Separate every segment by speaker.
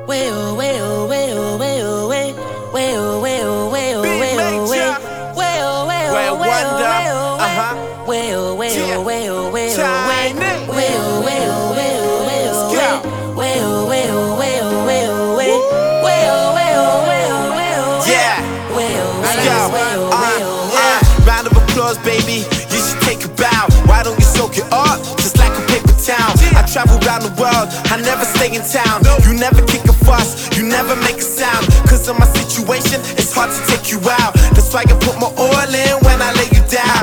Speaker 1: Way oh, way oh, way oh, way oh, way. Way oh, way oh, way oh, way oh, way. Way oh, way oh, way oh, way oh, way. Way oh, way oh, way oh, way oh, way. Way oh, way oh, way oh, way oh, way. Way oh, way oh, way oh, way oh, way. Way oh, way oh, way oh, way oh, way.
Speaker 2: Yeah.
Speaker 1: Way oh, way oh, way oh, way oh, way.
Speaker 2: Round of applause, baby. You should take a bow. Why don't you soak it up, just like a paper towel? I travel around the world, I never stay in town. You never kick a fuss, you never make a sound. Cause of my situation, it's hard to take you out. That's why I put my oil in when I lay you down.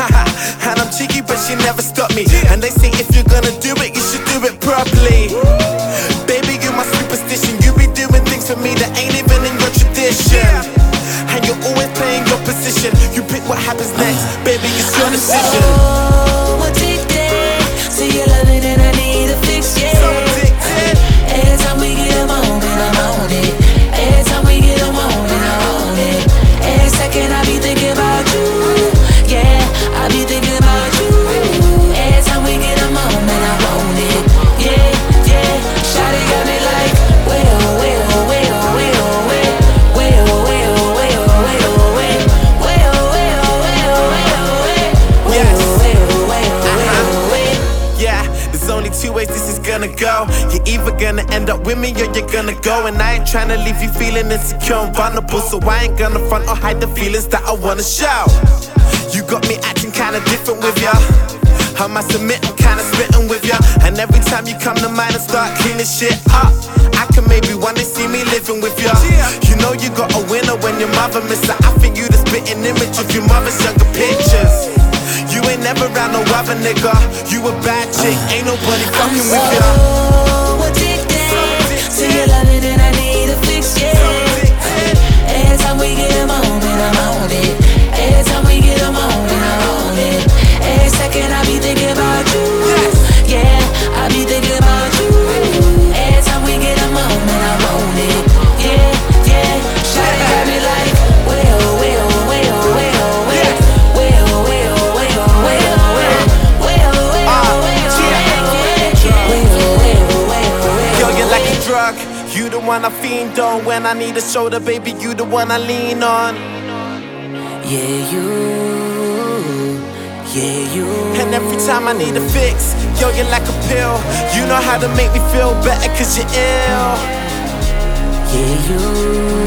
Speaker 2: And I'm cheeky, but she never stopped me. And they say if you're gonna do it, you should do it properly. Baby, you're my superstition. You be doing things for me that ain't even in your tradition. And you're always playing your position. You pick what happens next, baby, it's your decision.
Speaker 1: So addicted to your loving and I need a fix, yeah.
Speaker 2: So addicted.
Speaker 1: Every time we get a moment, I'm on it. Every time we get a moment, I'm on it. Every second I be thinking about you, yeah. I be thinking about you. Every time we get a moment, I'm on it, yeah, yeah. Shawty got me like, way oh, way oh, way oh, way oh, way. Way oh, way oh, way oh, way oh, way. Way oh, way oh, way oh, way oh, way. Way oh, way oh, way oh, way oh, way.
Speaker 2: Yeah, there's only two ways this is gonna go. You're either gonna end up with me or you're gonna go. And I ain't tryna leave you feeling insecure and vulnerable, so I ain't gonna front or hide the feelings that I wanna show. You got me acting kinda different with ya. I must admit I'm kinda spitting with ya. And every time you come to mind and start cleaning shit up, I can maybe one day see me living with ya. You know you got a winner when your mother miss her. I think you the spitting image of your mother's younger pictures. You ain't never around no other nigga. You a bad chick, ain't nobody fucking with ya.
Speaker 1: So addicted to your loving and I need a fix, yeah. Every time we get a moment, I'm on it. Every time we get a moment, I'm on it. Every second I be thinking about you, yeah. I be thinking about you. Every time we get a moment, I'm on it, yeah, yeah. Shawty got me like, way oh, way oh, way oh, way oh, way. Way oh, way oh, way oh, way oh, way. Way oh, way oh, way oh, way oh, way. Way oh, way oh, way oh, way.
Speaker 2: Yo, you're like a drug. You the one I fiend on. When I need a shoulder, baby, you the one I lean on.
Speaker 1: Yeah, you.
Speaker 2: And every time I need a fix, yo, you're like a pill. You know how to make me feel better cause you're ill.
Speaker 1: Yeah, you.